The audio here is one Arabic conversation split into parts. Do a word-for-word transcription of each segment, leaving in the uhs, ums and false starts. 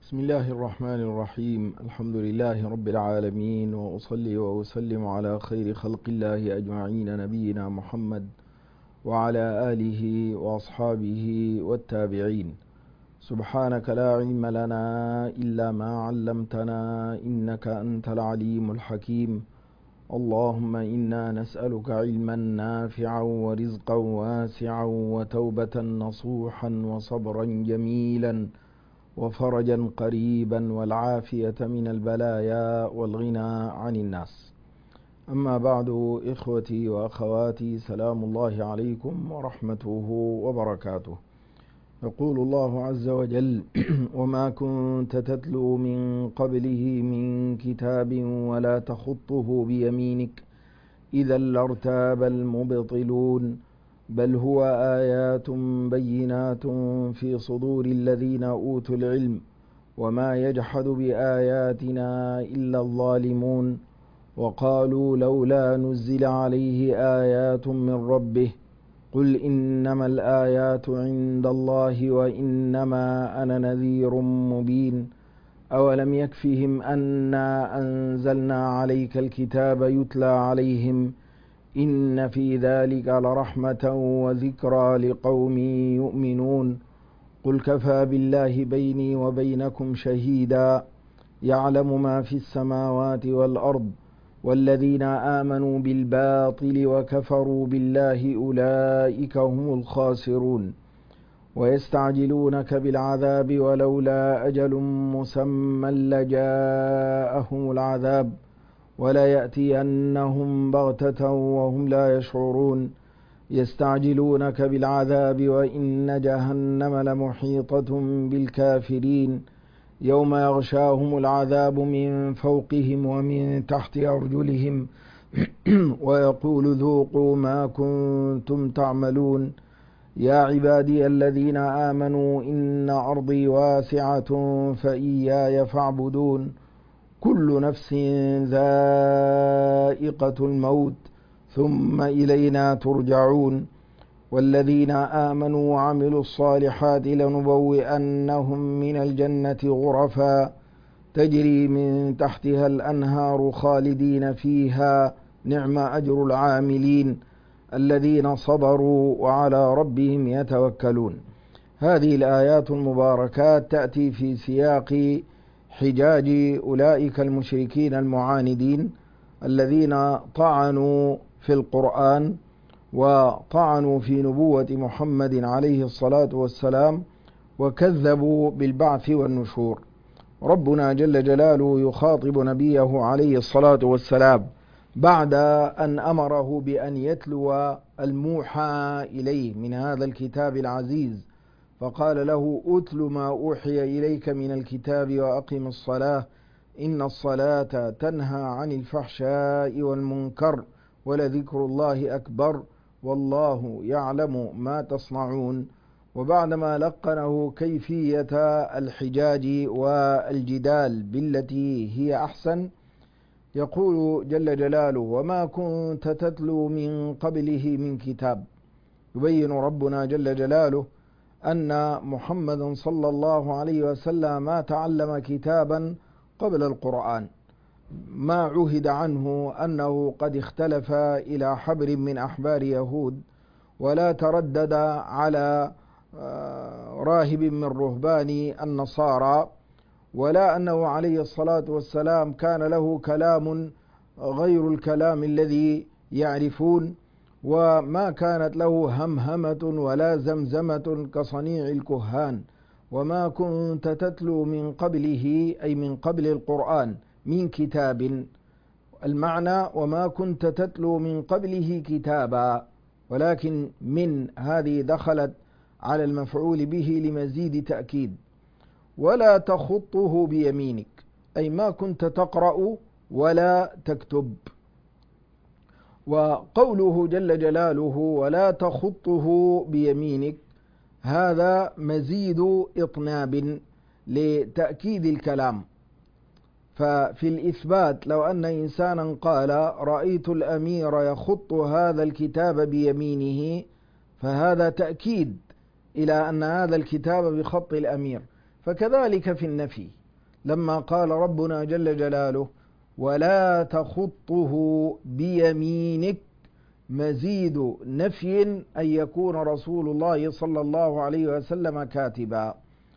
بسم الله الرحمن الرحيم. الحمد لله رب العالمين، وأصلي وأسلم على خير خلق الله أجمعين، نبينا محمد وعلى آله وأصحابه والتابعين. سبحانك لا علم لنا إلا ما علمتنا، إنك أنت العليم الحكيم. اللهم إنا نسألك علما نافعا ورزقا واسعا وتوبة نصوحا وصبرا جميلا وفرجا قريبا والعافية من البلايا والغنى عن الناس. أما بعد، إخوتي وأخواتي، سلام الله عليكم ورحمته وبركاته. يقول الله عز وجل: وما كنت تتلو من قبله من كتاب ولا تخطه بيمينك إذا لارتاب المبطلون بل هو آيات بينات في صدور الذين أوتوا العلم وما يجحد بآياتنا إلا الظالمون وقالوا لولا نزل عليه آيات من ربه قل إنما الآيات عند الله وإنما أنا نذير مبين أولم يكفهم أنا أنزلنا عليك الكتاب يتلى عليهم إن في ذلك لرحمة وذكرى لقوم يؤمنون قل كفى بالله بيني وبينكم شهيدا يعلم ما في السماوات والأرض والذين آمنوا بالباطل وكفروا بالله أولئك هم الخاسرون ويستعجلونك بالعذاب ولولا أجل مسمى لجاءهم العذاب ولا يأتينهم بغتة وهم لا يشعرون يستعجلونك بالعذاب وإن جهنم لمحيطة بالكافرين يوم يغشاهم العذاب من فوقهم ومن تحت أرجلهم ويقول ذوقوا ما كنتم تعملون يا عبادي الذين آمنوا إن أرضي واسعة فإياي فاعبدون كل نفس ذائقة الموت ثم إلينا ترجعون والذين آمنوا وعملوا الصالحات لنبوئنهم من الجنة غرفا تجري من تحتها الأنهار خالدين فيها نعم أجر العاملين الذين صبروا وعلى ربهم يتوكلون. هذه الآيات المباركات تأتي في سياق حجاج أولئك المشركين المعاندين الذين طعنوا في القرآن وطعنوا في نبوة محمد عليه الصلاة والسلام وكذبوا بالبعث والنشور. ربنا جل جلاله يخاطب نبيه عليه الصلاة والسلام بعد أن أمره بأن يتلو الموحى إليه من هذا الكتاب العزيز، فقال له: أتل ما أوحي إليك من الكتاب وأقم الصلاة إن الصلاة تنهى عن الفحشاء والمنكر ولذكر الله أكبر والله يعلم ما تصنعون. وبعدما لقنه كيفية الحجاج والجدال بالتي هي أحسن، يقول جل جلاله: وما كنت تتلو من قبله من كتاب. يبين ربنا جل جلاله أن محمد صلى الله عليه وسلم ما تعلم كتابا قبل القرآن، ما عهد عنه أنه قد اختلف إلى حبر من أحبار يهود ولا تردد على راهب من رهبان النصارى، ولا أنه عليه الصلاة والسلام كان له كلام غير الكلام الذي يعرفون، وما كانت له همهمة ولا زمزمة كصنيع الكهان. وما كنت تتلو من قبله أي من قبل القرآن من كتاب، المعنى وما كنت تتلو من قبله كتابا، ولكن من هذه دخلت على المفعول به لمزيد تأكيد. ولا تخطه بيمينك أي ما كنت تقرأ ولا تكتب. وقوله جل جلاله ولا تخطه بيمينك هذا مزيد إطناب لتأكيد الكلام. ففي الإثبات لو أن إنسانا قال رأيت الأمير يخط هذا الكتاب بيمينه فهذا تأكيد إلى أن هذا الكتاب بخط الأمير. فكذلك في النفي لما قال ربنا جل جلاله ولا تخطه بيمينك، مزيد نفي أن يكون رسول الله صلى الله عليه وسلم كاتبا.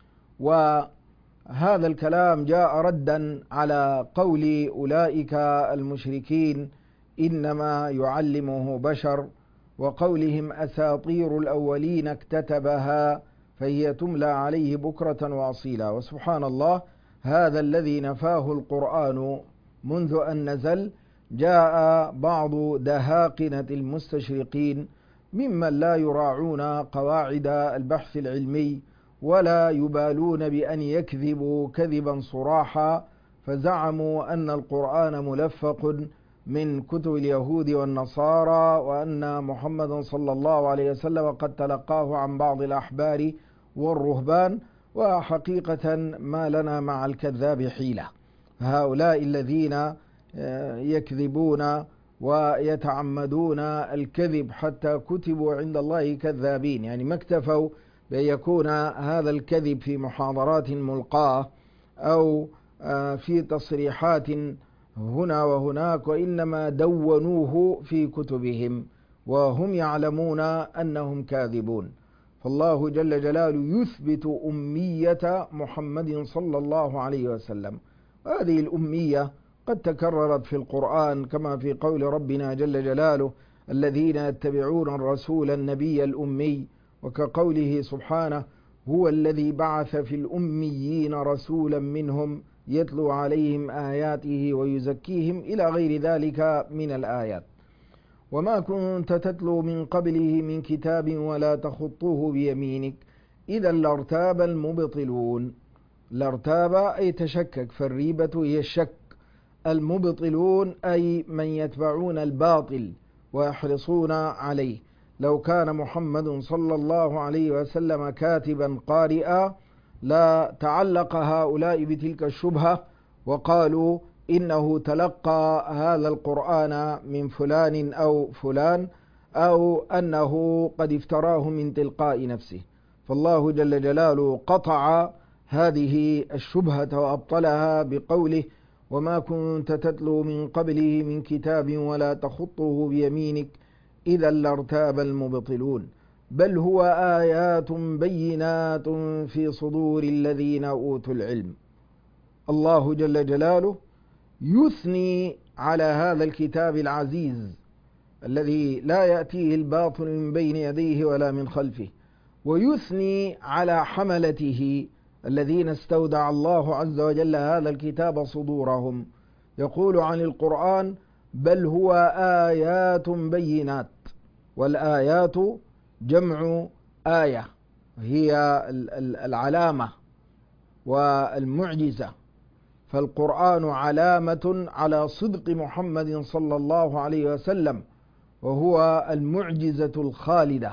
وهذا الكلام جاء ردا على قول أولئك المشركين إنما يعلمه بشر، وقولهم أساطير الأولين اكتتبها فهي تملى عليه بكرة وأصيلا. وسبحان الله، هذا الذي نفاه القرآن منذ أن نزل، جاء بعض دهاقنة المستشرقين ممن لا يراعون قواعد البحث العلمي ولا يبالون بأن يكذبوا كذبا صراحا، فزعموا أن القرآن ملفق من كتب اليهود والنصارى، وأن محمد صلى الله عليه وسلم قد تلقاه عن بعض الأحبار والرهبان. وحقيقة ما لنا مع الكذاب حيلة. هؤلاء الذين يكذبون ويتعمدون الكذب حتى كتبوا عند الله كذابين، يعني ما اكتفوا بأن يكون هذا الكذب في محاضرات ملقاة أو في تصريحات هنا وهناك، وإنما دونوه في كتبهم وهم يعلمون أنهم كاذبون. فالله جل جلاله يثبت أمية محمد صلى الله عليه وسلم. هذه الأمية قد تكررت في القرآن كما في قول ربنا جل جلاله الذين يتبعون الرسول النبي الأمي، وكقوله سبحانه هو الذي بعث في الأميين رسولا منهم يتلو عليهم آياته ويزكيهم إلى غير ذلك من الآيات. وما كنت تتلو من قبله من كتاب ولا تخطه بيمينك إذا لارتاب المبطلون. لارتاب أي تشكك، فالريبة هي الشك. المبطلون أي من يتبعون الباطل ويحرصون عليه. لو كان محمد صلى الله عليه وسلم كاتبا قارئا لا تعلق هؤلاء بتلك الشبهة وقالوا إنه تلقى هذا القرآن من فلان أو فلان، أو أنه قد افتراه من تلقاء نفسه. فالله جل جلاله قطع هذه الشبهة وأبطلها بقوله وما كنت تتلو من قبله من كتاب ولا تخطه بيمينك إذا لارتاب المبطلون بل هو آيات بينات في صدور الذين أوتوا العلم. الله جل جلاله يثني على هذا الكتاب العزيز الذي لا يأتيه الباطل من بين يديه ولا من خلفه، ويثني على حملته الذين استودع الله عز وجل هذا الكتاب صدورهم. يقول عن القرآن بل هو آيات بينات، والآيات جمع آية هي العلامة والمعجزة، فالقرآن علامة على صدق محمد صلى الله عليه وسلم وهو المعجزة الخالدة.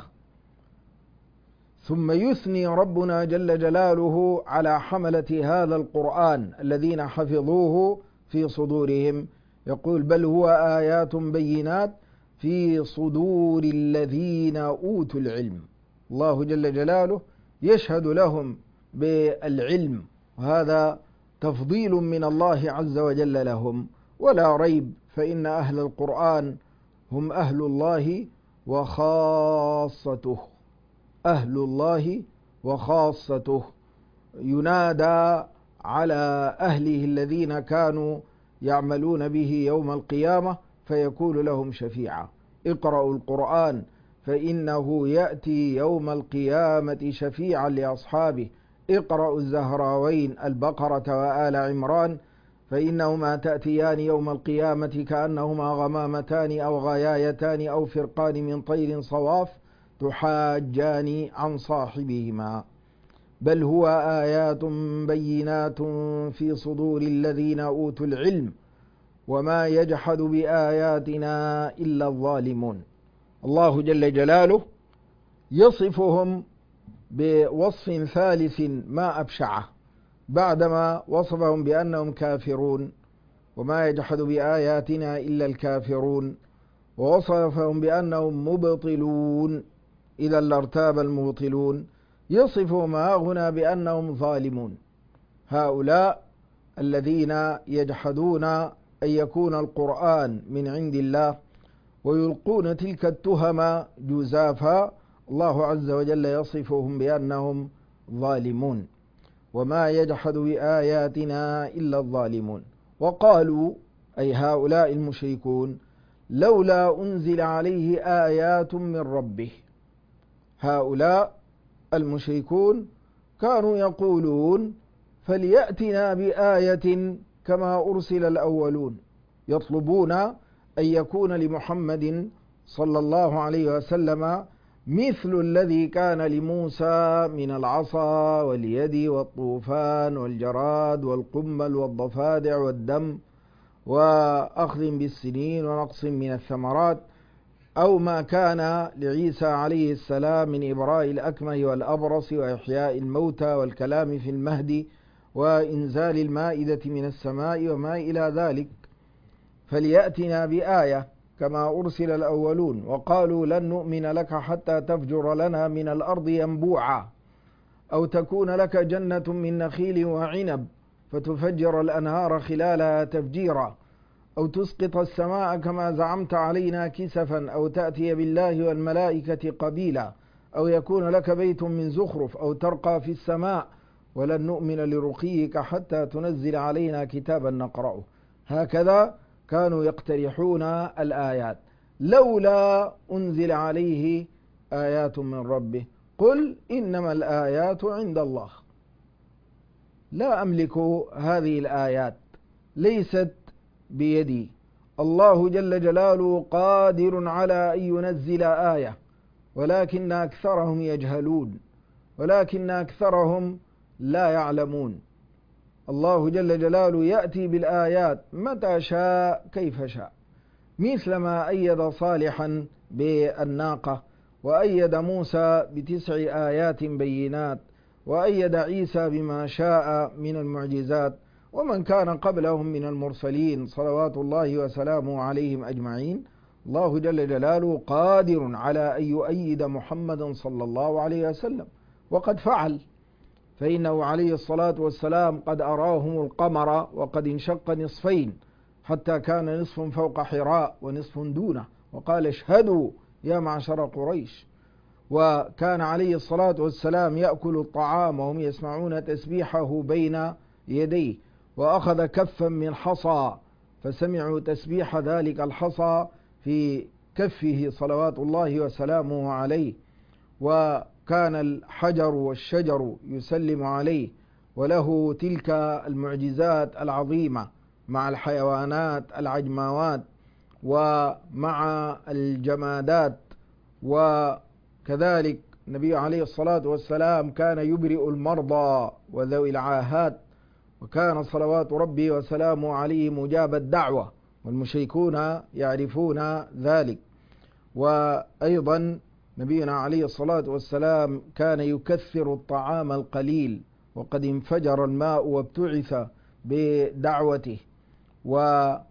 ثم يثني ربنا جل جلاله على حملة هذا القرآن الذين حفظوه في صدورهم، يقول بل هو آيات بينات في صدور الذين أوتوا العلم. الله جل جلاله يشهد لهم بالعلم، وهذا تفضيل من الله عز وجل لهم، ولا ريب فإن أهل القرآن هم أهل الله وخاصته. أهل الله وخاصته. ينادى على أهله الذين كانوا يعملون به يوم القيامة فيكون لهم شفيعا. اقرأوا القرآن فإنه يأتي يوم القيامة شفيعا لأصحابه. اقرأوا الزهراوين البقرة وآل عمران فإنهما تأتيان يوم القيامة كأنهما غمامتان أو غيايتان أو فرقان من طير صواف تحاجان عن صاحبهما. بل هو آيات بينات في صدور الذين أوتوا العلم وما يجحد بآياتنا إلا الظالمون. الله جل جلاله يصفهم بوصف ثالث ما أبشعه، بعدما وصفهم بأنهم كافرون وما يجحد بآياتنا إلا الكافرون، ووصفهم بأنهم مبطلون إذا لارتاب المبطلون، يصفهم هنا بأنهم ظالمون. هؤلاء الذين يجحدون أن يكون القرآن من عند الله ويلقون تلك التهم جزافا، الله عز وجل يصفهم بأنهم ظالمون، وما يجحد بآياتنا إلا الظالمون. وقالوا أي هؤلاء المشركون لولا أنزل عليه آيات من ربه. هؤلاء المشركون كانوا يقولون فليأتنا بآية كما أرسل الأولون، يطلبون أن يكون لمحمد صلى الله عليه وسلم مثل الذي كان لموسى من العصا واليد والطوفان والجراد والقمل والضفادع والدم وأخذ بالسنين ونقص من الثمرات، أو ما كان لعيسى عليه السلام من إبراء الأكمه والأبرص وإحياء الموتى والكلام في المهد وإنزال المائدة من السماء وما إلى ذلك. فليأتنا بآية كما أرسل الأولون. وقالوا لن نؤمن لك حتى تفجر لنا من الأرض ينبوعا، أو تكون لك جنة من نخيل وعنب فتفجر الأنهار خلالها تفجيرا، أو تسقط السماء كما زعمت علينا كسفا، أو تأتي بالله والملائكة قبيلا، أو يكون لك بيت من زخرف، أو ترقى في السماء ولن نؤمن لرقيك حتى تنزل علينا كتابا نقرأه. هكذا كانوا يقترحون الآيات. لولا أنزل عليه آيات من ربه قل إنما الآيات عند الله، لا أملك هذه الآيات، ليست بيدي، الله جل جلاله قادر على أن ينزل آية، ولكن أكثرهم يجهلون، ولكن أكثرهم لا يعلمون. الله جل جلاله يأتي بالآيات متى شاء كيف شاء، مثل ما أيد صالحا بالناقة، وأيد موسى بتسع آيات بينات، وأيد عيسى بما شاء من المعجزات، ومن كان قبلهم من المرسلين صلوات الله وسلامه عليهم أجمعين. الله جل جلاله قادر على أن يؤيد محمدا صلى الله عليه وسلم، وقد فعل، فإنه عليه الصلاة والسلام قد أراهم القمر وقد انشق نصفين حتى كان نصف فوق حراء ونصف دونه، وقال اشهدوا يا معشر قريش. وكان عليه الصلاة والسلام يأكل الطعام وهم يسمعون تسبيحه بين يديه، وأخذ كفا من حصى فسمعوا تسبيح ذلك الحصى في كفه صلوات الله وسلامه عليه، وكان الحجر والشجر يسلم عليه، وله تلك المعجزات العظيمة مع الحيوانات العجماوات ومع الجمادات. وكذلك النبي عليه الصلاة والسلام كان يبرئ المرضى وذوي العاهات، وكان صلوات ربي وسلامه عليه مجاب الدعوة، والمشركون يعرفون ذلك. وأيضا نبينا عليه الصلاة والسلام كان يكثر الطعام القليل، وقد انفجر الماء وابتعث بدعوته، وزاد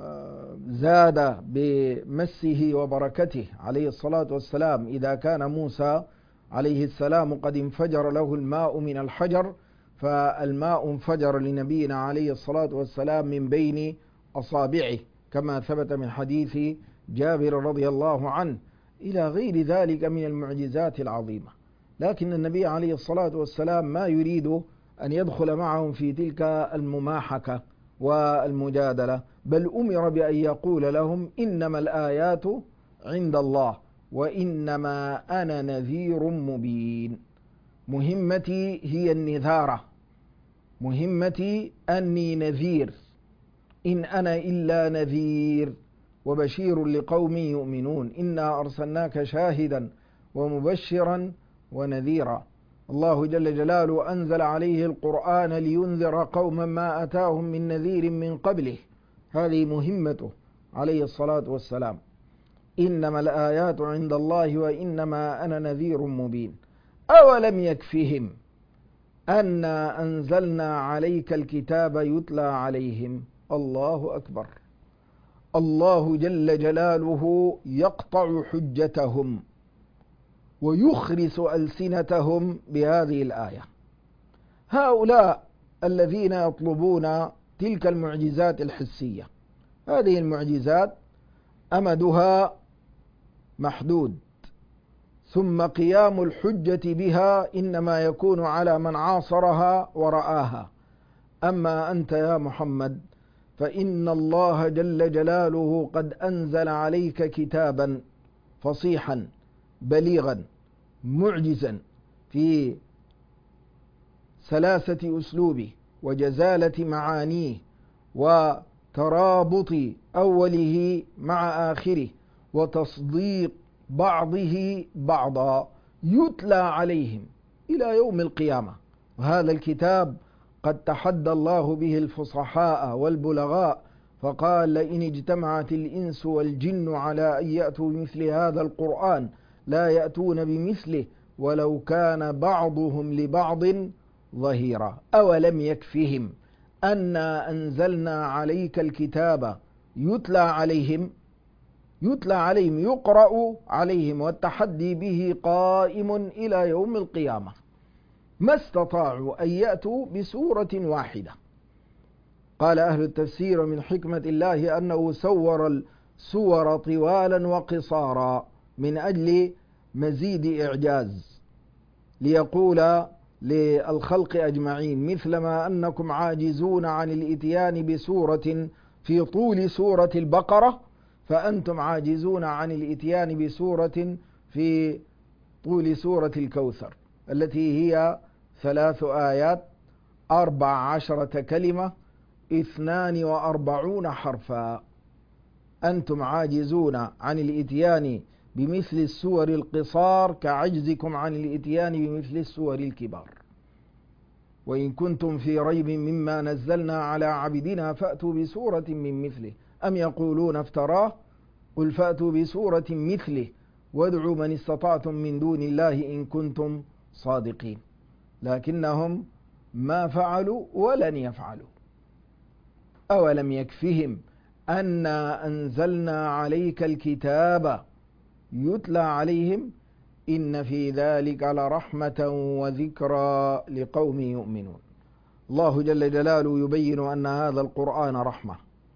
بمسه وبركته عليه الصلاة والسلام. إذا كان موسى عليه السلام قد انفجر له الماء من الحجر، فالماء انفجر لنبينا عليه الصلاة والسلام من بين أصابعه، كما ثبت من حديث جابر رضي الله عنه، إلى غير ذلك من المعجزات العظيمة. لكن النبي عليه الصلاة والسلام ما يريد أن يدخل معهم في تلك المماحكة والمجادلة، بل أمر بأن يقول لهم إنما الآيات عند الله وإنما أنا نذير مبين. مهمتي هي النذارة، مهمتي أني نذير، إن أنا إلا نذير وبشير لقوم يؤمنون، إنا أرسلناك شاهدا ومبشرا ونذيرا. الله جل جلاله أنزل عليه القرآن لينذر قوما ما أتاهم من نذير من قبله، هذه مهمته عليه الصلاة والسلام. إنما الآيات عند الله وإنما أنا نذير مبين. أولم يكفهم أنا أنزلنا عليك الكتاب يتلى عليهم. الله أكبر. الله جل جلاله يقطع حجتهم ويخرس ألسنتهم بهذه الآية. هؤلاء الذين يطلبون تلك المعجزات الحسية. هذه المعجزات أمدها محدود، ثم قيام الحجة بها إنما يكون على من عاصرها ورآها. أما أنت يا محمد فإن الله جل جلاله قد أنزل عليك كتابا فصيحا بليغا معجزا في سلاسة أسلوبه وجزالة معانيه وترابط أوله مع آخره وتصديق بعضه بعضا، يتلى عليهم إلى يوم القيامة. وهذا الكتاب قد تحدى الله به الفصحاء والبلغاء فقال: لئن اجتمعت الإنس والجن على أن يأتوا بمثل هذا القرآن لا يأتون بمثله ولو كان بعضهم لبعض ظهيرا. أولم يكفهم أنا أنزلنا عليك الكتاب يتلى عليهم يتلى عليهم يقرأ عليهم والتحدي به قائم إلى يوم القيامة. ما استطاعوا أن يأتوا بسورة واحدة. قال أهل التفسير: من حكمة الله أنه سور السور طوالا وقصارا من أجل مزيد إعجاز، ليقول للخلق أجمعين: مثلما أنكم عاجزون عن الإتيان بسورة في طول سورة البقرة فأنتم عاجزون عن الإتيان بسورة في طول سورة الكوثر التي هي ثلاث آيات أربع عشرة كلمة اثنان وأربعون حرفا. أنتم عاجزون عن الإتيان بمثل السور القصار كعجزكم عن الإتيان بمثل السور الكبار. وإن كنتم في ريب مما نزلنا على عبدنا فأتوا بسورة من مثله أم يقولون افتراه قل فأتوا بسورة مثله وادعوا من استطعتم من دون الله إن كنتم صادقين. لكنهم ما فعلوا ولن يفعلوا. أولم يكفهم أنا أنزلنا عليك الكتاب يتلى عليهم إن في ذلك لرحمة وذكرى لقوم يؤمنون. الله جل جلاله يبين أن هذا القرآن رحمة،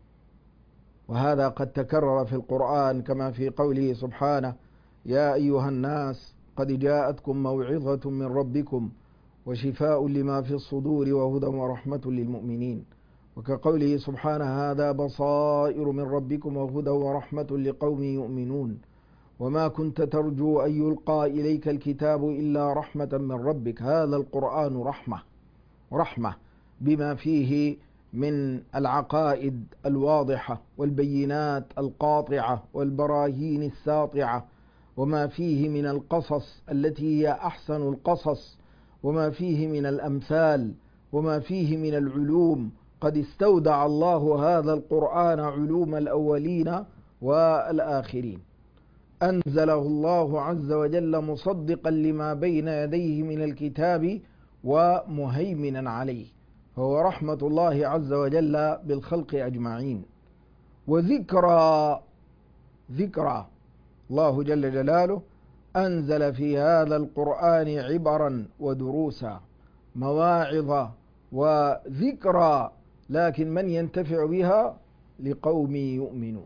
وهذا قد تكرر في القرآن كما في قوله سبحانه: يا أيها الناس قد جاءتكم موعظة من ربكم وشفاء لما في الصدور وهدى ورحمة للمؤمنين. وكقوله سبحانه: هذا بصائر من ربكم وهدى ورحمة لقوم يؤمنون. وما كنت ترجو أن يلقى إليك الكتاب إلا رحمة من ربك. هذا القرآن رحمة رحمة بما فيه من العقائد الواضحة والبينات القاطعة والبراهين الساطعة، وما فيه من القصص التي هي أحسن القصص، وما فيه من الأمثال، وما فيه من العلوم. قد استودع الله هذا القرآن علوم الأولين والآخرين. أنزله الله عز وجل مصدقا لما بين يديه من الكتاب ومهيمنا عليه، فهو رحمة الله عز وجل بالخلق أجمعين. وذكرى ذكرى الله جل جلاله أنزل في هذا القرآن عبرا ودروسا مواعظ وذكرى، لكن من ينتفع بها لقوم يؤمنون.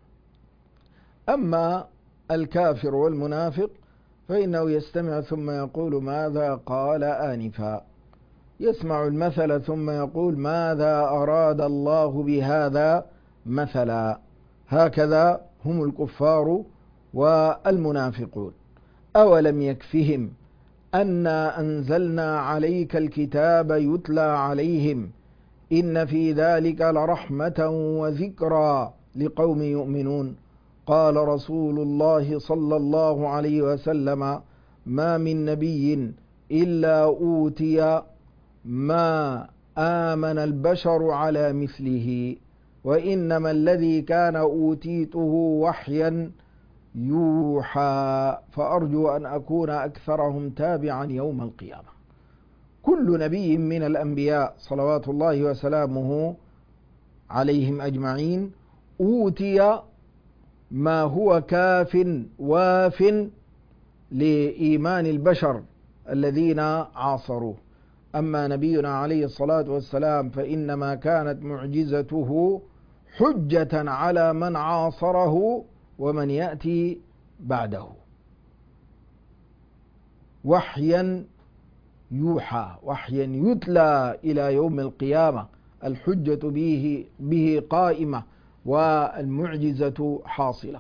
أما الكافر والمنافق فإنه يستمع ثم يقول ماذا قال آنفا، يسمع المثل ثم يقول ماذا أراد الله بهذا مثلا. هكذا هم الكفار والمنافقون. أولم يكفهم أنا أنزلنا عليك الكتاب يتلى عليهم إن في ذلك لرحمة وذكرى لقوم يؤمنون. قال رسول الله صلى الله عليه وسلم ما من نبي إلا أوتي ما آمن البشر على مثله، وإنما الذي كان أوتيته وحيا يوحى، فأرجو أن أكون أكثرهم تابعا يوم القيامة. كل نبي من الأنبياء صلوات الله وسلامه عليهم أجمعين أوتي ما هو كاف واف لإيمان البشر الذين عاصروه. أما نبينا عليه الصلاة والسلام فإنما كانت معجزته حجة على من عاصره ومن يأتي بعده، وحيا يوحى، وحيا يتلى إلى يوم القيامة، الحجة به, به قائمة والمعجزة حاصلة.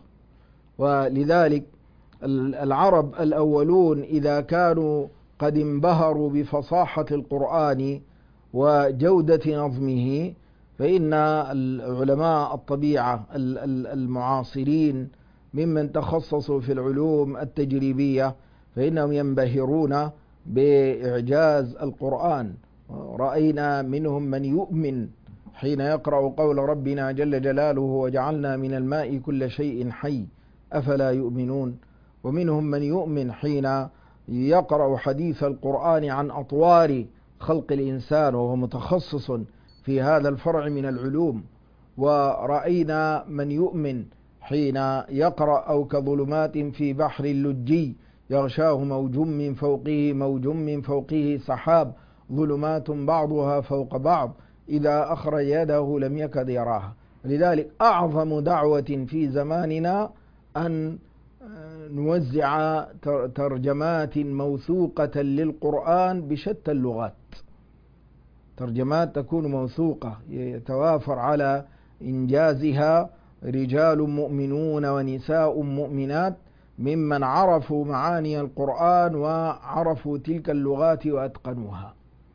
ولذلك العرب الأولون إذا كانوا قد انبهروا بفصاحة القرآن وجودة نظمه، فإن العلماء الطبيعة المعاصرين ممن تخصصوا في العلوم التجريبية فإنهم ينبهرون بإعجاز القرآن. رأينا منهم من يؤمن حين يقرأ قول ربنا جل جلاله وجعلنا من الماء كل شيء حي أفلا يؤمنون، ومنهم من يؤمن حين يقرأ حديث القرآن عن أطوار خلق الإنسان وهو متخصص في هذا الفرع من العلوم. ورأينا من يؤمن حين يقرأ أو كظلمات في بحر اللجي يغشاه موج من فوقه موج من فوقه سحاب ظلمات بعضها فوق بعض إذا أخرج يده لم يكد يراها. لذلك أعظم دعوة في زماننا أن نوزع ترجمات موثوقة للقرآن بشتى اللغات، ترجمات تكون موثوقة يتوافر على إنجازها رجال مؤمنون ونساء مؤمنات ممن عرفوا معاني القرآن وعرفوا تلك اللغات وأتقنوها.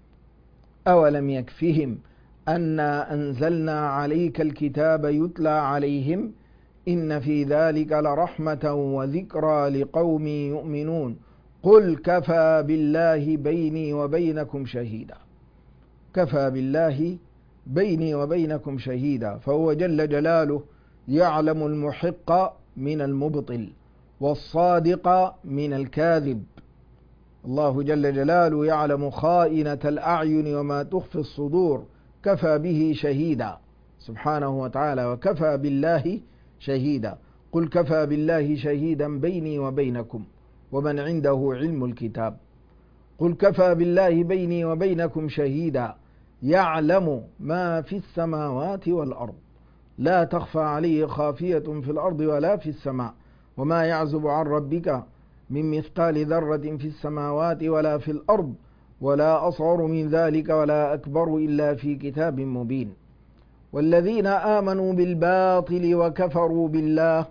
أولم يكفهم أنا أنزلنا عليك الكتاب يتلى عليهم إن في ذلك لرحمة وذكرى لقوم يؤمنون قل كفى بالله بيني وبينكم شهيدا. كفى بالله بيني وبينكم شهيدا، فهو جل جلاله يعلم المحق من المبطل والصادق من الكاذب. الله جل جلاله يعلم خائنة الأعين وما تخفي الصدور، كفى به شهيدا سبحانه وتعالى، وكفى بالله شهيدا. قل كفى بالله شهيدا بيني وبينكم ومن عنده علم الكتاب. قل كفى بالله بيني وبينكم شهيدا يعلم ما في السماوات والأرض لا تخفى عليه خافية في الأرض ولا في السماء وما يعزب عن ربك من مثقال ذرة في السماوات ولا في الأرض ولا أصغر من ذلك ولا أكبر إلا في كتاب مبين. والذين آمنوا بالباطل وكفروا بالله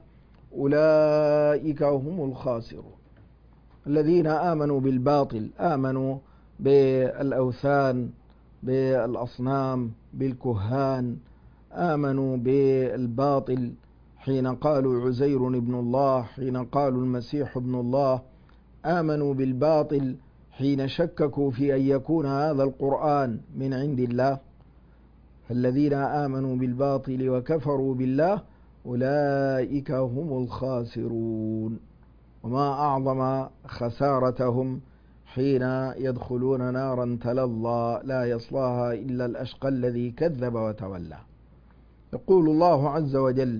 أولئك هم الخاسرون. الذين آمنوا بالباطل آمنوا بالأوثان بالأصنام بالكهان، آمنوا بالباطل حين قالوا عزير ابن الله، حين قالوا المسيح ابن الله، آمنوا بالباطل حين شككوا في أن يكون هذا القرآن من عند الله. فالذين آمنوا بالباطل وكفروا بالله أولئك هم الخاسرون. وما أعظم خسارتهم حين يدخلون نارا تلظى لا يصلاها إلا الأشقى الذي كذب وتولى. يقول الله عز وجل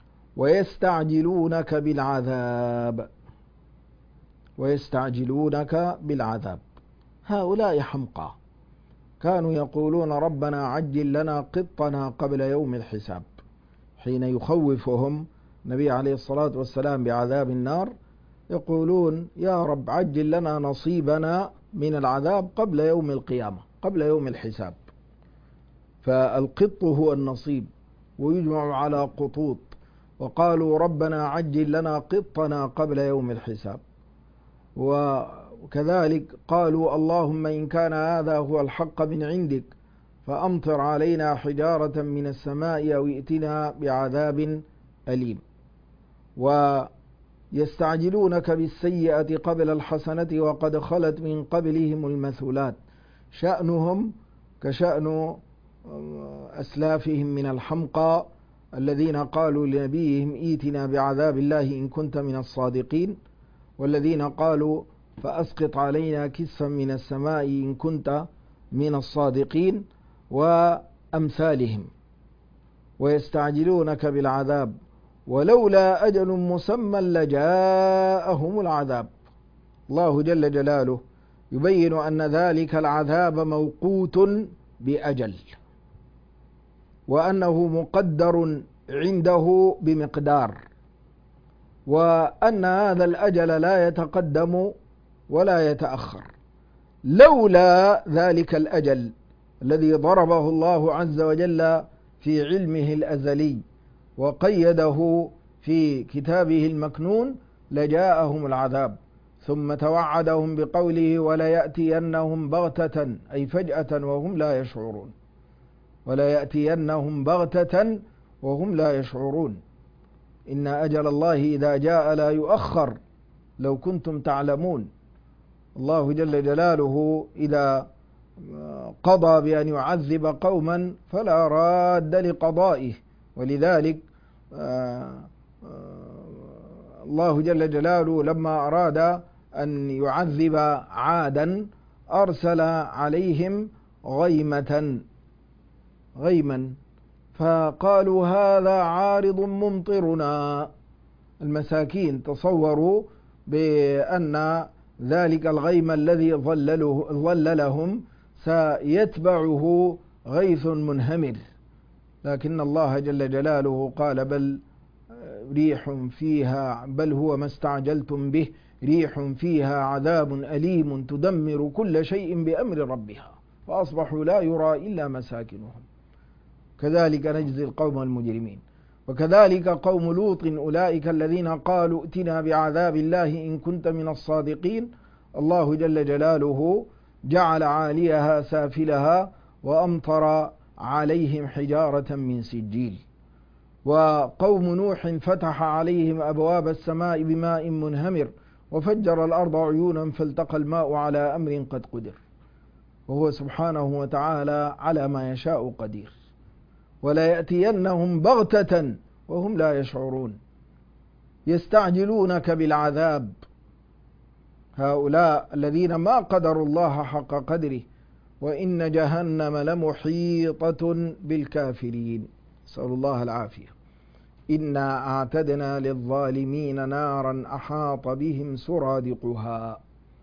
ويستعجلونك بالعذاب، ويستعجلونك بالعذاب. هؤلاء حمقى كانوا يقولون ربنا عجل لنا قطنا قبل يوم الحساب. حين يخوفهم النبي عليه الصلاة والسلام بعذاب النار يقولون يا رب عجل لنا نصيبنا من العذاب قبل يوم القيامة، قبل يوم الحساب. فالقط هو النصيب ويجمع على قطوط، وقالوا ربنا عجل لنا قطنا قبل يوم الحساب. وكذلك قالوا اللهم إن كان هذا هو الحق من عندك فأمطر علينا حجارة من السماء أو ائتنا بعذاب أليم. ويستعجلونك بالسيئة قبل الحسنة وقد خلت من قبلهم المثلات، شأنهم كشأن أسلافهم من الحمقى الذين قالوا لنبيهم ائتنا بعذاب الله إن كنت من الصادقين، والذين قالوا فأسقط علينا كسفا من السماء إن كنت من الصادقين، وأمثالهم. ويستعجلونك بالعذاب ولولا أجل مسمى لجاءهم العذاب. الله جل جلاله يبين أن ذلك العذاب موقوت بأجل، وأنه مقدر عنده بمقدار، وأن هذا الأجل لا يتقدم ولا يتأخر. لولا ذلك الأجل الذي ضربه الله عز وجل في علمه الأزلي وقيده في كتابه المكنون لجاءهم العذاب، ثم توعدهم بقوله وليأتينهم بغتة أي فجأة وهم لا يشعرون، وليأتينهم بغتة وهم لا يشعرون. إن أجل الله إذا جاء لا يؤخر لو كنتم تعلمون. الله جل جلاله إذا قضى بأن يعذب قوما فلا راد لقضائه، ولذلك الله جل جلاله لما أراد أن يعذب عادا أرسل عليهم غيمة غيما فقالوا هذا عارض ممطرنا. المساكين تصوروا بأن ذلك الغيم الذي ظلله ظللهم سيتبعه غيث منهمر، لكن الله جل جلاله قال بل ريح فيها بل هو ما استعجلتم به ريح فيها عذاب أليم تدمر كل شيء بأمر ربها فأصبحوا لا يرى إلا مساكنهم. كذلك نجزي القوم المجرمين. وكذلك قوم لوط أولئك الذين قالوا ائتنا بعذاب الله إن كنت من الصادقين. الله جل جلاله جعل عاليها سافلها وأمطر عليهم حجارة من سجيل. وقوم نوح فتح عليهم أبواب السماء بماء منهمر وفجر الأرض عيونا فالتقى الماء على أمر قد قدر، وهو سبحانه وتعالى على ما يشاء قدير. ولا يأتينهم بغتة وهم لا يشعرون يستعجلونك بالعذاب، هؤلاء الذين ما قدروا الله حق قدره، وإن جهنم لمحيطة بالكافرين، نسأل الله العافية. إنا أعتدنا للظالمين نارا أحاط بهم سرادقها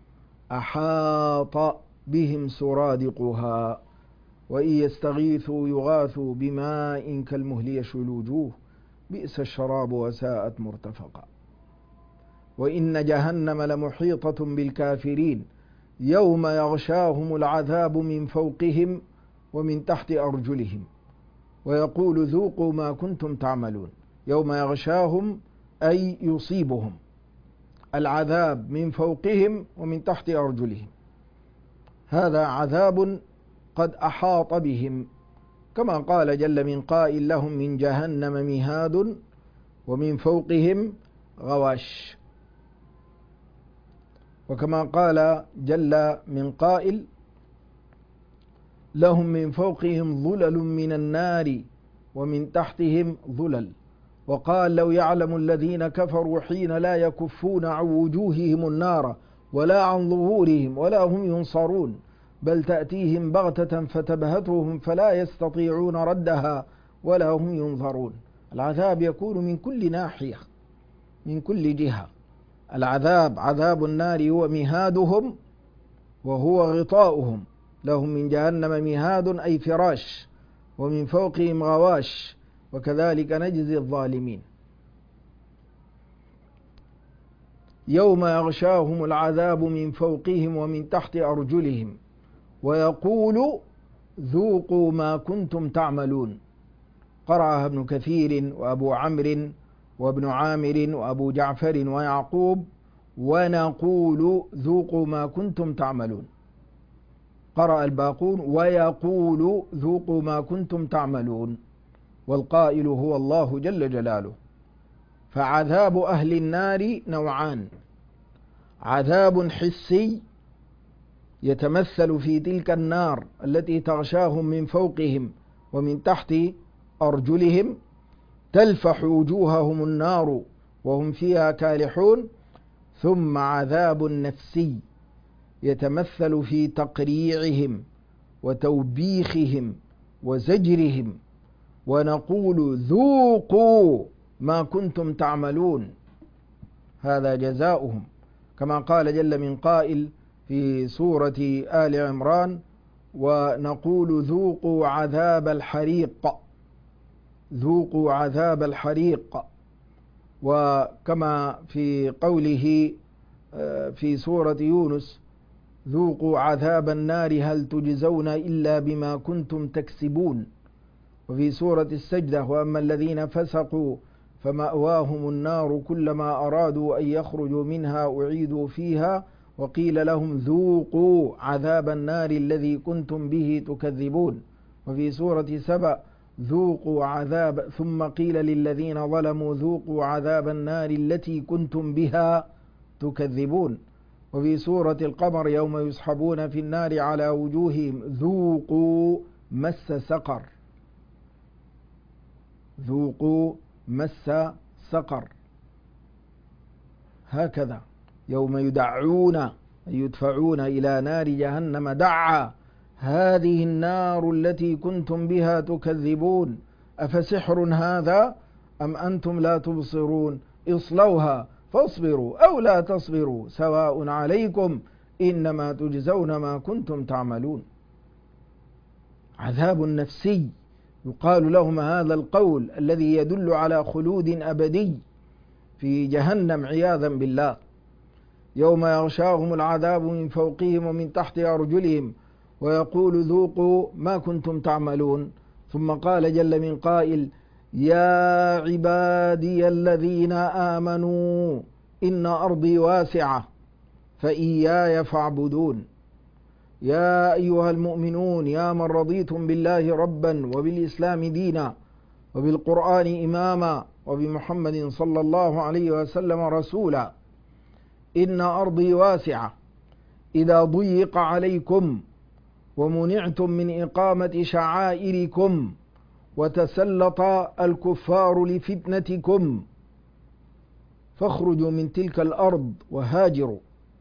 أحاط بهم سرادقها وإن يستغيثوا يغاثوا بماء كالمهل يشوي الوجوه بئس الشراب وساءت مرتفقا. وإن جهنم لمحيطة بالكافرين يوم يغشاهم العذاب من فوقهم ومن تحت أرجلهم ويقول ذوقوا ما كنتم تعملون. يوم يغشاهم أي يصيبهم العذاب من فوقهم ومن تحت أرجلهم، هذا عذاب قد أحاط بهم، كما قال جل من قائل لهم من جهنم مهاد ومن فوقهم غواش. وكما قال جل من قائل لهم من فوقهم ظلل من النار ومن تحتهم ظلل. وقال لو يعلم الذين كفروا حين لا يكفون عن وجوههم النار ولا عن ظهورهم ولا هم ينصرون بل تأتيهم بغتة فتبهتهم فلا يستطيعون ردها ولا هم ينظرون. العذاب يكون من كل ناحية من كل جهة. العذاب عذاب النار هو مهادهم وهو غطاؤهم، لهم من جهنم مهاد أي فراش ومن فوقهم غواش وكذلك نجزي الظالمين. يوم يغشاهم العذاب من فوقهم ومن تحت أرجلهم ويقول ذوقوا ما كنتم تعملون. قرأها ابن كثير وأبو عمرو وابن عامر وأبو جعفر ويعقوب ونقول ذوقوا ما كنتم تعملون. قرأ الباقون ويقول ذوقوا ما كنتم تعملون، والقائل هو الله جل جلاله. فعذاب أهل النار نوعان: عذاب حسي يتمثل في تلك النار التي تغشاهم من فوقهم ومن تحت أرجلهم تلفح وجوههم النار وهم فيها كالحون، ثم عذاب نفسي يتمثل في تقريعهم وتوبيخهم وزجرهم ونقول ذوقوا ما كنتم تعملون، هذا جزاؤهم، كما قال جل من قائل في سورة آل عمران: ونقول ذوقوا عذاب الحريق، ذوقوا عذاب الحريق. وكما في قوله في سورة يونس: ذوقوا عذاب النار هل تجزون إلا بما كنتم تكسبون. وفي سورة السجدة: وأما الذين فسقوا فمأواهم النار كلما أرادوا أن يخرجوا منها أعيدوا فيها وقيل لهم ذوقوا عذاب النار الذي كنتم به تكذبون. وفي سورة سبأ: ذوقوا عذاب ثم قيل للذين ظلموا ذوقوا عذاب النار التي كنتم بها تكذبون. وفي سورة القمر: يوم يسحبون في النار على وجوههم ذوقوا مس سقر، ذوقوا مس سقر. هكذا يوم يدعون يدفعون إلى نار جهنم دعا هذه النار التي كنتم بها تكذبون أفسحر هذا أم أنتم لا تبصرون اصلوها فاصبروا أو لا تصبروا سواء عليكم إنما تجزون ما كنتم تعملون. عذاب نفسي يقال لهم هذا القول الذي يدل على خلود أبدي في جهنم عياذا بالله. يوم يغشاهم العذاب من فوقهم ومن تحت أرجلهم ويقول ذوقوا ما كنتم تعملون. ثم قال جل من قائل: يا عبادي الذين آمنوا إن أرضي واسعة فإياي فاعبدون. يا أيها المؤمنون يا من رضيتم بالله ربا وبالإسلام دينا وبالقرآن إماما وبمحمد صلى الله عليه وسلم رسولا، إن أرضي واسعة. إذا ضيق عليكم ومنعتم من إقامة شعائركم وتسلط الكفار لفتنتكم فاخرجوا من تلك الأرض وهاجروا.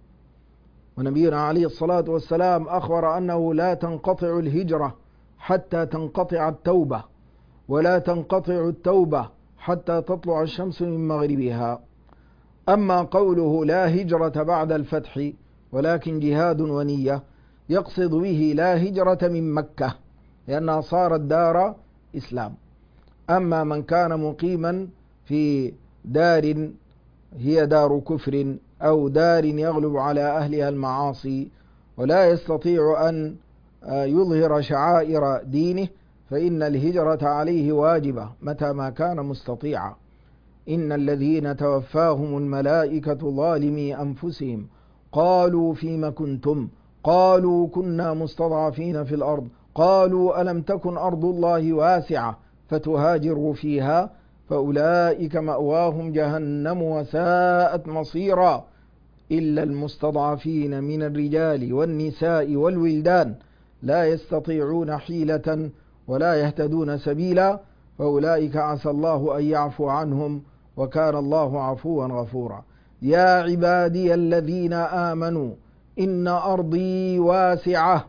ونبينا عليه الصلاة والسلام أخبر أنه لا تنقطع الهجرة حتى تنقطع التوبة، ولا تنقطع التوبة حتى تطلع الشمس من مغربها. أما قوله لا هجرة بعد الفتح ولكن جهاد ونية، يقصد به لا هجرة من مكة لأنها صارت دار إسلام. أما من كان مقيما في دار هي دار كفر أو دار يغلب على أهلها المعاصي ولا يستطيع أن يظهر شعائر دينه فإن الهجرة عليه واجبة متى ما كان مستطيعا. إن الذين توفاهم الملائكة ظالمي أنفسهم قالوا فيم كنتم قالوا كنا مستضعفين في الأرض قالوا ألم تكن أرض الله واسعة فتهاجروا فيها فأولئك مأواهم جهنم وساءت مصيرا إلا المستضعفين من الرجال والنساء والولدان لا يستطيعون حيلة ولا يهتدون سبيلا فأولئك عسى الله أن يعفو عنهم وكان الله عفوا غفورا. يا عبادي الذين آمنوا إن أرضي واسعة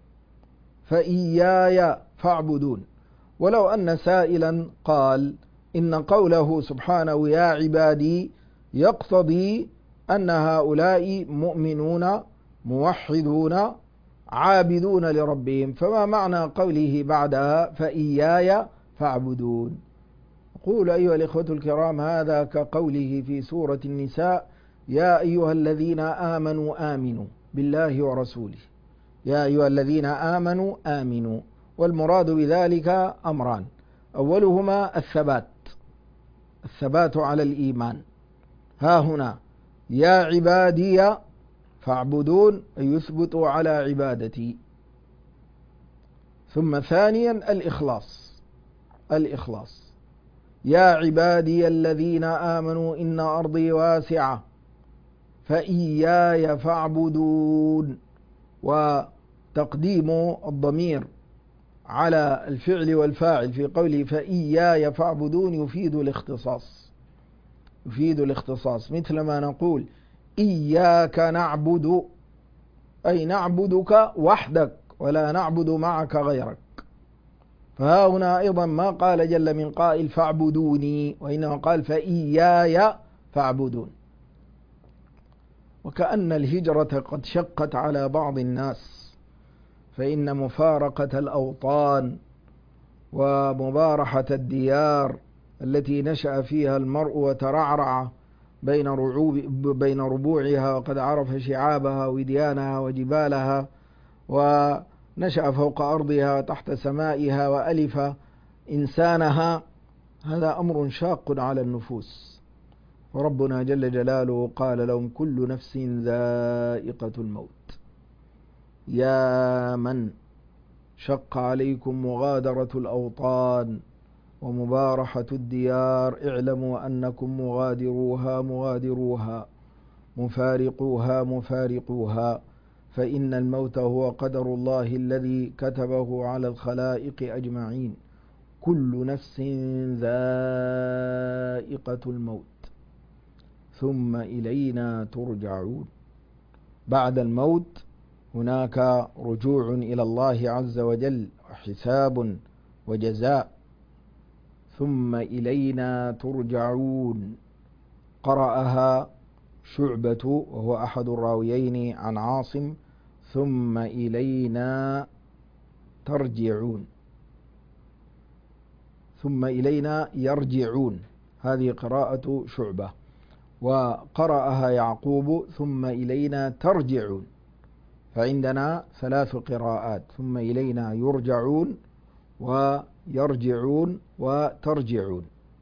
فإياي فاعبدون. ولو أن سائلا قال إن قوله سبحانه يا عبادي يقتضي أن هؤلاء مؤمنون موحدون عابدون لربهم، فما معنى قوله بعدها فإياي فاعبدون؟ قول أيها الإخوة الكرام هذا كقوله في سورة النساء يا أيها الذين آمنوا آمنوا بالله ورسوله، يا أيها الذين آمنوا آمنوا، والمراد بذلك أمران: أولهما الثبات الثبات على الإيمان، ها هنا يا عبادي فاعبدون أي يثبتوا على عبادتي. ثم ثانيا الإخلاص الإخلاص يا عبادي الذين آمنوا إن أرضي واسعة فإياي فاعبدون، وتقديم الضمير على الفعل والفاعل في قوله فإياي فاعبدون يفيد الاختصاص يفيد الاختصاص مثل ما نقول إياك نعبد أي نعبدك وحدك ولا نعبد معك غيرك. فها هنا أيضا ما قال جل من قائل فاعبدوني، وإنما قال فإياي فاعبدون. وكأن الهجرة قد شقت على بعض الناس، فإن مفارقة الأوطان ومبارحة الديار التي نشأ فيها المرء وترعرع بين بين ربوعها وقد عرف شعابها وديانها وجبالها، ونشأ فوق أرضها وتحت سمائها وألف إنسانها، هذا أمر شاق على النفوس. وربنا جل جلاله قال لهم كل نفس ذائقة الموت. يا من شق عليكم مغادرة الأوطان ومبارحة الديار، اعلموا أنكم مغادروها مغادروها مفارقوها مفارقوها، فإن الموت هو قدر الله الذي كتبه على الخلائق أجمعين. كل نفس ذائقة الموت ثم إلينا ترجعون. بعد الموت هناك رجوع إلى الله عز وجل وحساب وجزاء. ثم إلينا ترجعون قرأها شعبة وهو أحد الراويين عن عاصم، ثم إلينا ترجعون، ثم إلينا يرجعون، هذه قراءة شعبة. وقرأها يعقوب ثم إلينا ترجعون. فعندنا ثلاث قراءات: ثم إلينا يرجعون ويرجعون وترجعون.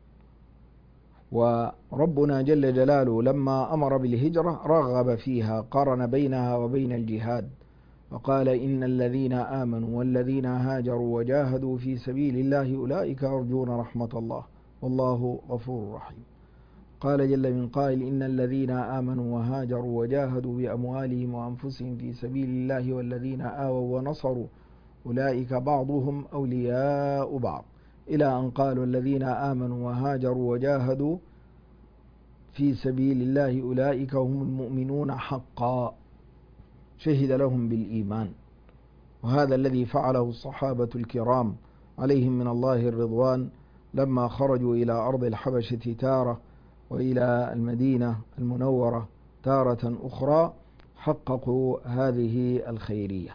وربنا جل جلاله لما أمر بالهجرة رغب فيها، قارن بينها وبين الجهاد، وقال إن الذين آمنوا والذين هاجروا وجاهدوا في سبيل الله أولئك يرجون رحمة الله والله غفور رحيم. قال جل من قائل إن الذين آمنوا وهاجروا وجاهدوا بأموالهم وأنفسهم في سبيل الله والذين آووا ونصروا أولئك بعضهم أولياء بعض، إلى أن قالوا الذين آمنوا وهاجروا وجاهدوا في سبيل الله أولئك هم المؤمنون حقا، شهد لهم بالإيمان. وهذا الذي فعله الصحابة الكرام عليهم من الله الرضوان لما خرجوا إلى أرض الحبشة تارة وإلى المدينة المنورة تارة أخرى، حققوا هذه الخيرية.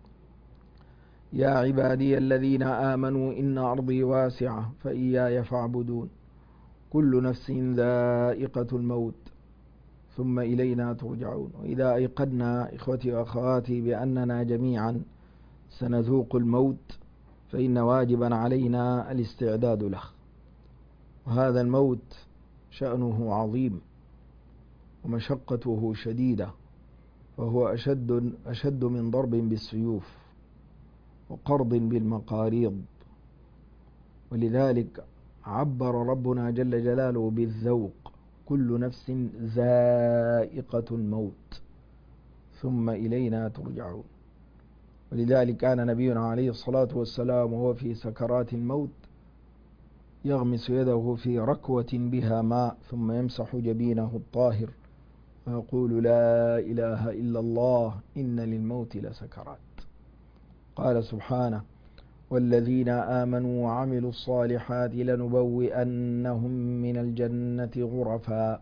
يا عبادي الذين آمنوا إن أرضي واسعة فإياي فاعبدون كل نفس ذائقة الموت ثم إلينا ترجعون. وإذا أيقنا إخوتي وأخواتي بأننا جميعا سنذوق الموت، فإن واجبا علينا الاستعداد له. وهذا الموت شأنه عظيم ومشقته شديدة، وهو أشد, أشد من ضرب بالسيوف وقرض بالمقاريض. ولذلك عبر ربنا جل جلاله بالذوق: كل نفس ذائقة الموت ثم إلينا ترجعون. ولذلك كان نبينا عليه الصلاة والسلام وهو في سكرات الموت يغمس يده في ركوة بها ماء ثم يمسح جبينه الطاهر ويقول: لا إله إلا الله إن للموت لسكرات. قال سبحانه: والذين آمنوا وعملوا الصالحات لنبوئنهم من الجنة غرفا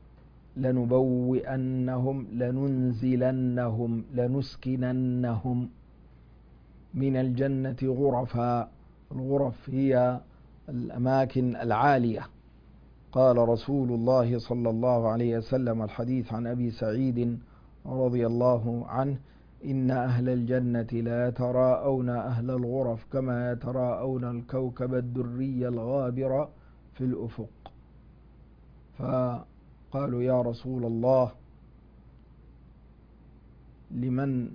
لنبوئنهم لننزلنهم لنسكننهم من الجنة غرفا. الغرف هي الأماكن العالية. قال رسول الله صلى الله عليه وسلم، الحديث عن أبي سعيد رضي الله عنه: إن أهل الجنة لا يتراءون أهل الغرف كما يتراءون الكوكب الدري الغابر في الأفق. فقالوا: يا رسول الله، لمن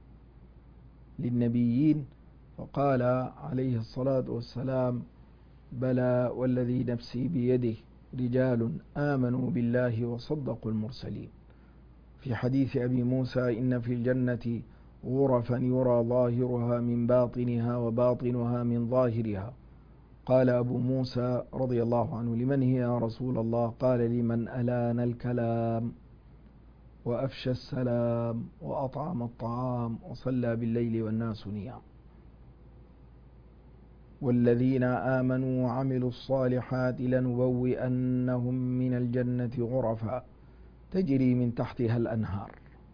للنبيين؟ فقال عليه الصلاة والسلام: بلى والذي نفسي بيده رجال آمنوا بالله وصدقوا المرسلين. في حديث أبي موسى: إن في الجنة غرفا يرى ظاهرها من باطنها وباطنها من ظاهرها. قال أبو موسى رضي الله عنه: لمن هي يا رسول الله؟ قال: لمن ألان الكلام وأفشى السلام وأطعم الطعام وصلى بالليل والناس نيام. والذين آمنوا وعملوا الصالحات لنبوئنهم من الجنة غرفا تجري من تحتها الأنهار.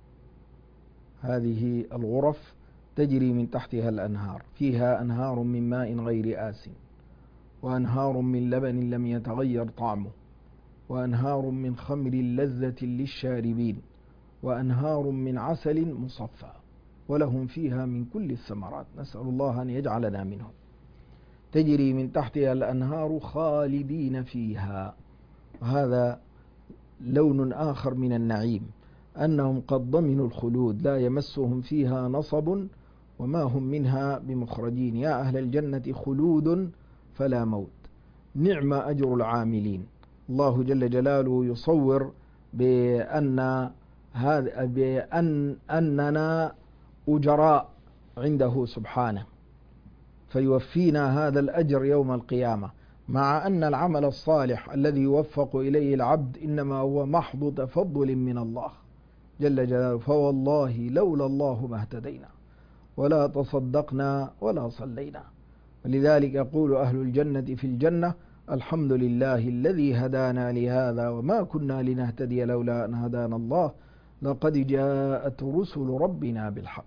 هذه الغرف تجري من تحتها الأنهار، فيها أنهار من ماء غير آسن، وأنهار من لبن لم يتغير طعمه، وأنهار من خمر لذة للشاربين، وأنهار من عسل مصفى، ولهم فيها من كل الثمرات، نسأل الله أن يجعلنا منهم. تجري من تحتها الأنهار خالدين فيها. وهذا لون آخر من النعيم، أنهم قد ضمنوا الخلود، لا يمسهم فيها نصب وما هم منها بمخرجين. يا أهل الجنة خلود فلا موت، نعم أجر العاملين. الله جل جلاله يصور بأن هذا بأن أننا أجراء عنده سبحانه، فيوفينا هذا الأجر يوم القيامة، مع أن العمل الصالح الذي يوفق إليه العبد إنما هو محض تفضل من الله جل جلاله. فوالله لولا الله ما اهتدينا ولا تصدقنا ولا صلينا. ولذلك يقول أهل الجنة في الجنة: الحمد لله الذي هدانا لهذا وما كنا لنهتدي لولا أن هدانا الله لقد جاءت رسل ربنا بالحق.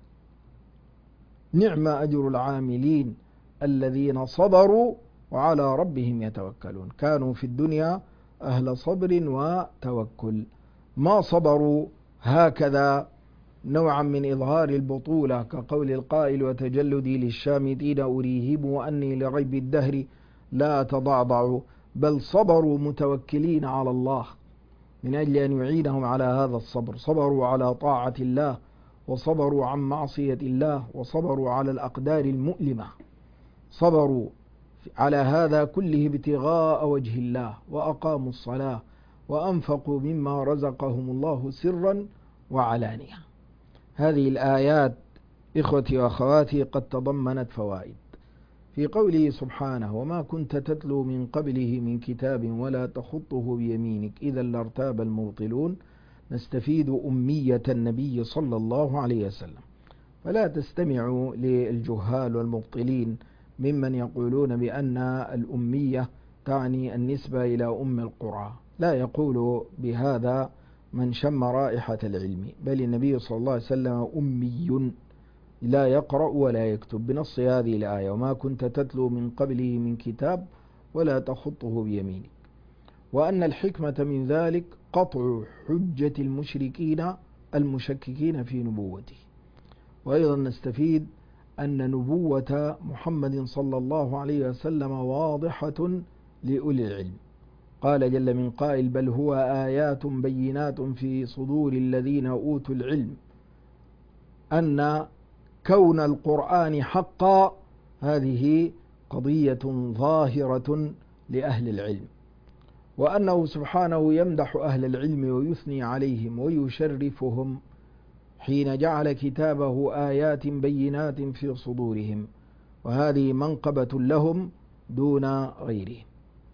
نعم أجر العاملين الذين صبروا وعلى ربهم يتوكلون. كانوا في الدنيا أهل صبر وتوكل، ما صبروا هكذا نوعا من إظهار البطولة كقول القائل: وتجلدي للشامتين أريهم وأني لغيب الدهر لا تضعضع. بل صبروا متوكلين على الله من أجل أن يعينهم على هذا الصبر. صبروا على طاعة الله، وصبروا عن معصية الله، وصبروا على الأقدار المؤلمة. صبروا على هذا كله ابتغاء وجه الله، وأقاموا الصلاة، وأنفقوا مما رزقهم الله سرا وعلانية. هذه الآيات إخوتي وأخواتي قد تضمنت فوائد. في قوله سبحانه: وما كنت تتلو من قبله من كتاب ولا تخطه بيمينك إذا لارتاب المبطلون، نستفيد أمية النبي صلى الله عليه وسلم. فلا تستمعوا للجهال والمبطلين ممن يقولون بأن الأمية تعني النسبة إلى أم القرى. لا يقول بهذا من شم رائحة العلم، بل النبي صلى الله عليه وسلم أمي لا يقرأ ولا يكتب، بنص هذه الآية: وما كنت تتلو من قبله من كتاب ولا تخطه بيمينك. وأن الحكمة من ذلك قطع حجة المشركين المشككين في نبوته. وأيضا نستفيد أن نبوة محمد صلى الله عليه وسلم واضحة لأولي العلم. قال جل من قائل: بل هو آيات بينات في صدور الذين أوتوا العلم. أن كون القرآن حقا هذه قضية ظاهرة لأهل العلم، وأنه سبحانه يمدح أهل العلم ويثني عليهم ويشرفهم حين جعل كتابه آيات بينات في صدورهم، وهذه منقبة لهم دون غيرهم.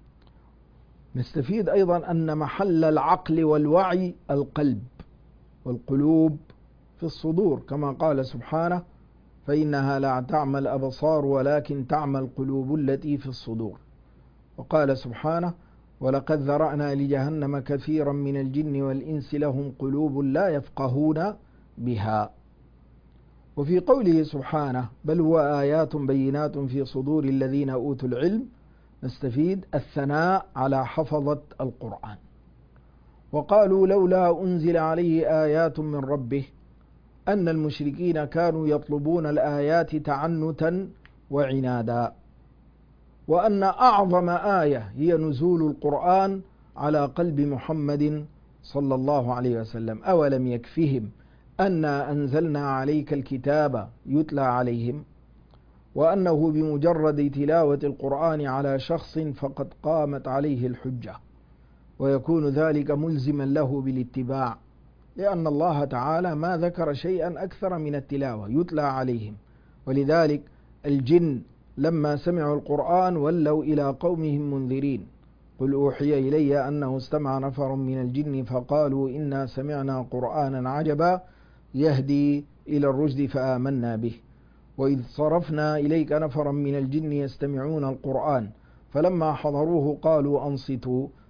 نستفيد أيضا أن محل العقل والوعي القلب، والقلوب في الصدور، كما قال سبحانه: فإنها لا تعمى الأبصار ولكن تعمى القلوب التي في الصدور. وقال سبحانه: ولقد ذرأنا لجهنم كثيرا من الجن والإنس لهم قلوب لا يفقهون بها. وفي قوله سبحانه: بل هو آيات بينات في صدور الذين أوتوا العلم، نستفيد الثناء على حفظة القرآن. وقالوا لولا أنزل عليه آيات من ربه، أن المشركين كانوا يطلبون الآيات تعنتا وعنادا، وأن أعظم آية هي نزول القرآن على قلب محمد صلى الله عليه وسلم. أولم يكفهم أنا أنزلنا عليك الكتاب يتلى عليهم، وأنه بمجرد تلاوة القرآن على شخص فقد قامت عليه الحجة، ويكون ذلك ملزما له بالاتباع، لأن الله تعالى ما ذكر شيئا أكثر من التلاوة يتلى عليهم. ولذلك الجن لما سمعوا القرآن ولوا إلى قومهم منذرين: قل أوحي إلي أنه استمع نفر من الجن فقالوا إنا سمعنا قرآنا عجبا يهدي إلى الرشد فآمنا به، وإذ صرفنا إليك نفرا من الجن يستمعون القرآن فلما حضروه قالوا أنصتوا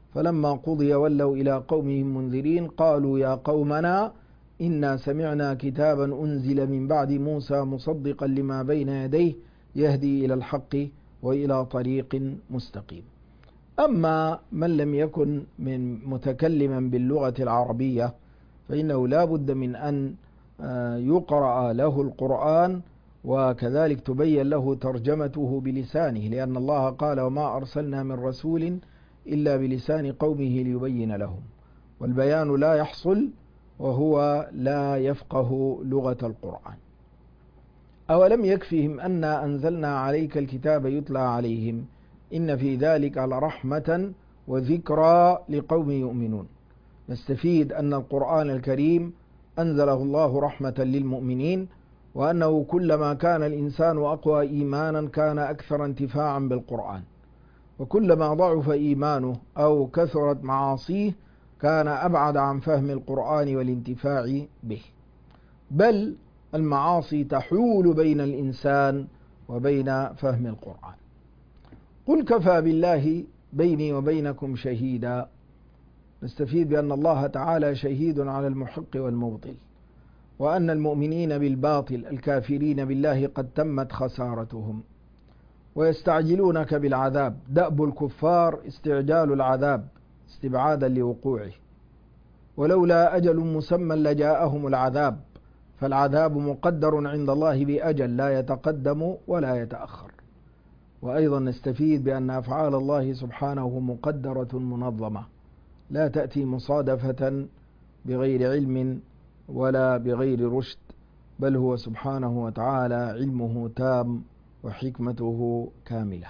فلما قضي ولوا إلى قومهم منذرين قالوا يا قومنا إنا سمعنا كتابا أنزل من بعد موسى مصدقا لما بين يديه يهدي إلى الحق وإلى طريق مستقيم. أما من لم يكن من متكلما باللغة العربية فإنه لا بد من أن يقرأ له القرآن وكذلك تبين له ترجمته بلسانه، لأن الله قال وما أرسلنا من رسول إلا بلسان قومه ليبين لهم، والبيان لا يحصل وهو لا يفقه لغة القرآن. أولم يكفهم أنا أنزلنا عليك الكتاب يتلى عليهم إن في ذلك لرحمة وذكرى لقوم يؤمنون. نستفيد أن القرآن الكريم أنزله الله رحمة للمؤمنين، وأنه كلما كان الإنسان أقوى إيمانا كان أكثر انتفاعا بالقرآن، وكلما ضعف إيمانه أو كثرت معاصيه كان أبعد عن فهم القرآن والانتفاع به، بل المعاصي تحول بين الإنسان وبين فهم القرآن. قل كفى بالله بيني وبينكم شهيدا. نستفيد بأن الله تعالى شهيد على المحق والمبطل، وأن المؤمنين بالباطل الكافرين بالله قد تمت خسارتهم، ويستعجلونك بالعذاب. دأب الكفار استعجال العذاب استبعادا لوقوعه، ولولا أجل مسمى لجاءهم العذاب، فالعذاب مقدر عند الله بأجل لا يتقدم ولا يتأخر. وأيضا نستفيد بأن أفعال الله سبحانه مقدرة منظمة، لا تأتي مصادفة بغير علم ولا بغير رشد، بل هو سبحانه وتعالى علمه تام وحكمته كاملة.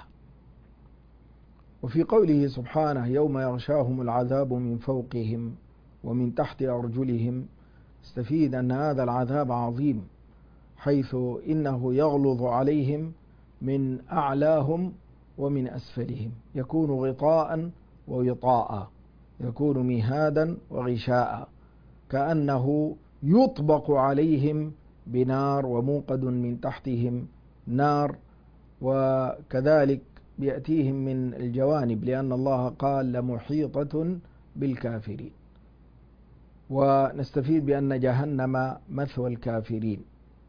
وفي قوله سبحانه يوم يغشاهم العذاب من فوقهم ومن تحت أرجلهم، استفيد أن هذا العذاب عظيم، حيث إنه يغلظ عليهم من أعلاهم ومن أسفلهم، يكون غطاء ووطاء، يكون مهادا وغشاء، كأنه يطبق عليهم بنار وموقد من تحتهم نار، وكذلك يأتيهم من الجوانب، لأن الله قال لمحيطة بالكافرين. ونستفيد بأن جهنم مثوى الكافرين،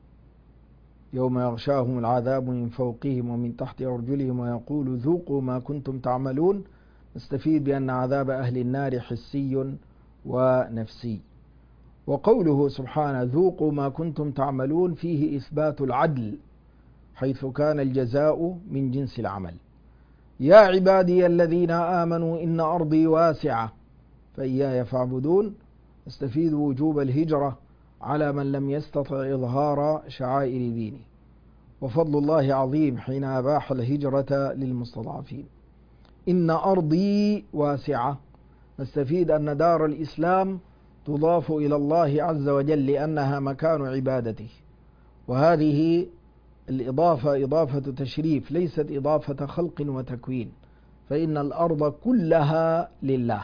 يوم يغشاهم العذاب من فوقهم ومن تحت أرجلهم ويقول ذوقوا ما كنتم تعملون. نستفيد بأن عذاب أهل النار حسي ونفسي. وقوله سبحانه ذوقوا ما كنتم تعملون فيه إثبات العدل، حيث كان الجزاء من جنس العمل. يا عبادي الذين آمنوا إن أرضي واسعة فإياي فاعبدون. نستفيد وجوب الهجرة على من لم يستطع إظهار شعائر دينه، وفضل الله عظيم حين أباح الهجرة للمستضعفين. إن أرضي واسعة. نستفيد أن دار الإسلام تضاف إلى الله عز وجل لأنها مكان عبادته، وهذه الإضافة إضافة تشريف ليست إضافة خلق وتكوين، فإن الأرض كلها لله.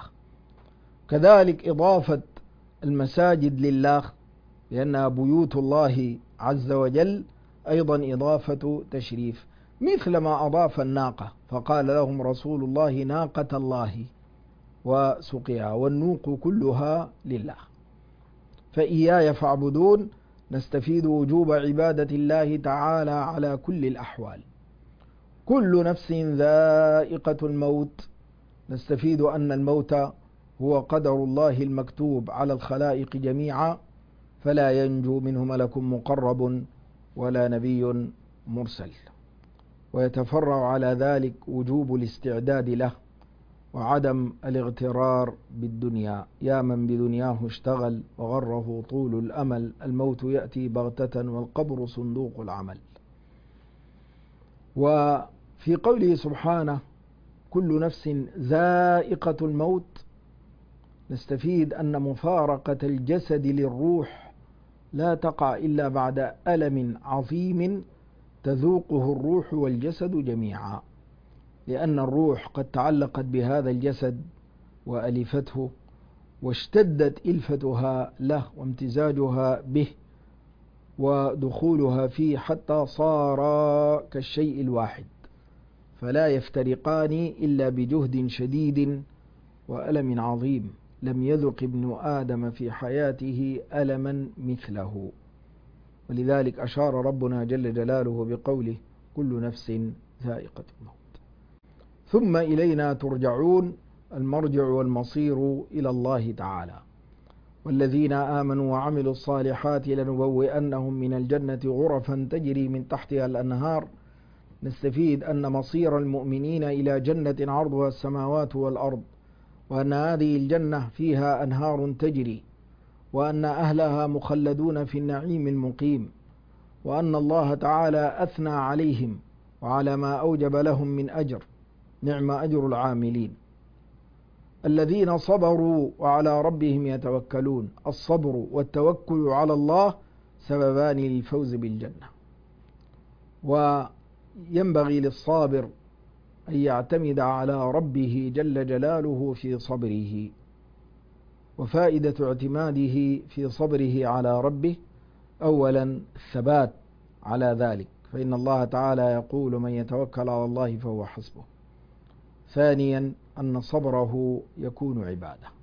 كذلك إضافة المساجد لله لأنها بيوت الله عز وجل أيضا إضافة تشريف، مثل ما أضاف الناقة فقال لهم رسول الله ناقة الله وسقيها، والنوق كلها لله. فإياي فاعبدون. نستفيد وجوب عبادة الله تعالى على كل الأحوال. كل نفس ذائقة الموت. نستفيد أن الموت هو قدر الله المكتوب على الخلائق جميعا، فلا ينجو منه ملك مقرب ولا نبي مرسل. ويتفرع على ذلك وجوب الاستعداد له وعدم الاغترار بالدنيا. يا من بدنياه اشتغل وغره طول الأمل، الموت يأتي بغتة والقبر صندوق العمل. وفي قوله سبحانه كل نفس ذائقة الموت، نستفيد أن مفارقة الجسد للروح لا تقع إلا بعد ألم عظيم تذوقه الروح والجسد جميعا، لأن الروح قد تعلقت بهذا الجسد وألفته، واشتدت إلفتها له وامتزاجها به ودخولها فيه حتى صار كالشيء الواحد، فلا يفترقان إلا بجهد شديد وألم عظيم لم يذق ابن آدم في حياته ألما مثله. ولذلك أشار ربنا جل جلاله بقوله كل نفس ذائقة الموت. ثم إلينا ترجعون، المرجع والمصير إلى الله تعالى. والذين آمنوا وعملوا الصالحات لنبوئنهم من الجنة غرفا تجري من تحتها الأنهار. نستفيد أن مصير المؤمنين إلى جنة عرضها السماوات والأرض، وأن هذه الجنة فيها أنهار تجري، وأن أهلها مخلدون في النعيم المقيم، وأن الله تعالى أثنى عليهم وعلى ما أوجب لهم من أجر، نعم أجر العاملين. الذين صبروا وعلى ربهم يتوكلون. الصبر والتوكل على الله سببان للفوز بالجنة. وينبغي للصابر أن يعتمد على ربه جل جلاله في صبره. وفائدة اعتماده في صبره على ربه أولا الثبات على ذلك، فإن الله تعالى يقول من يتوكل على الله فهو حسبه. ثانيا أن صبره يكون عبادة.